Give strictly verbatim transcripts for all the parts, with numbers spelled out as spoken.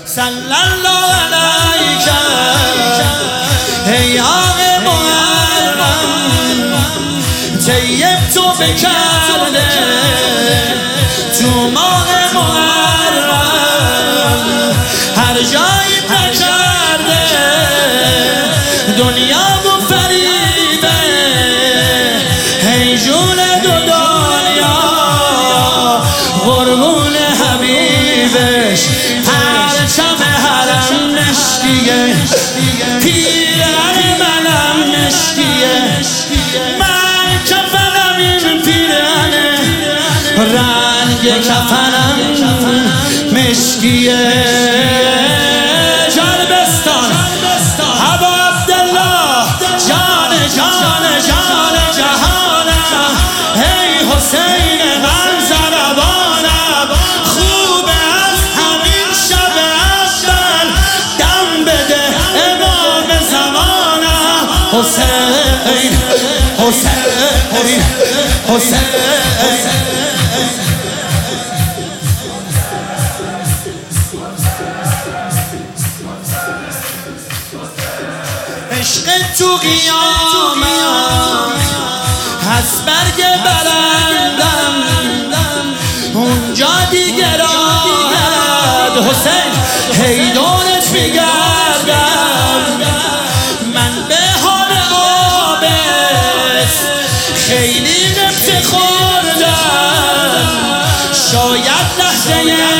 صلی الله علیک ای آق محرم، طیب تو بکرده تو ماه محرم، هر جایی نکرده دنیا و فریبه، ای جون دو دنیا قربون حبیبش، پرچم حرم مشکیه، پیرهن منم مشکیه، من کفنم این پیرهنه، رنگ کفنم مشکیه. جانبستان ابا عبدالله، جان جان جان جهانم، ای حسین من زربانم، خوبه از همین شب اول دم بده امام زمانم، حسین حسین حسین. عشق تو قیامت هست برگ برندم، اونجا دیگه راحت حسین هی دورت میگردم، من به حال آبس خیلی نفت خوردم، شاید لحظه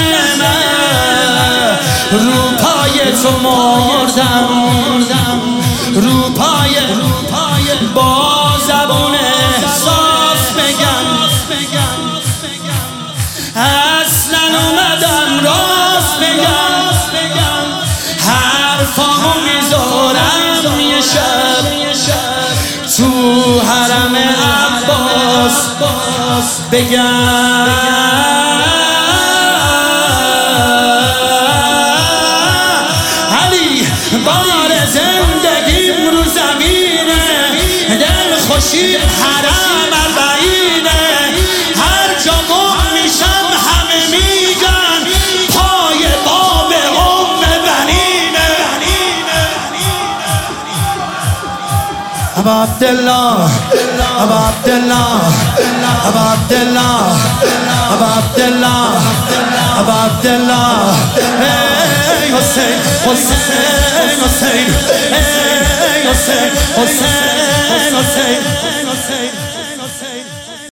من رو پای تو مردم، رو پای با زبون احساس بگم، اصلا اومدم راست بگم، حرفامو میذارم یه شب تو حرم عباس بگم. بار زندگیم رو زمینه، دل خوشی حرم اربعینه، هر جا گم میشم همه میگن پای باب ام بنینه. ابا عبدالله ابا عبدالله ابا عبدالله ابا عبدالله ابا عبدالله، ای حسین حسین حسین، ای حسین حسین حسین.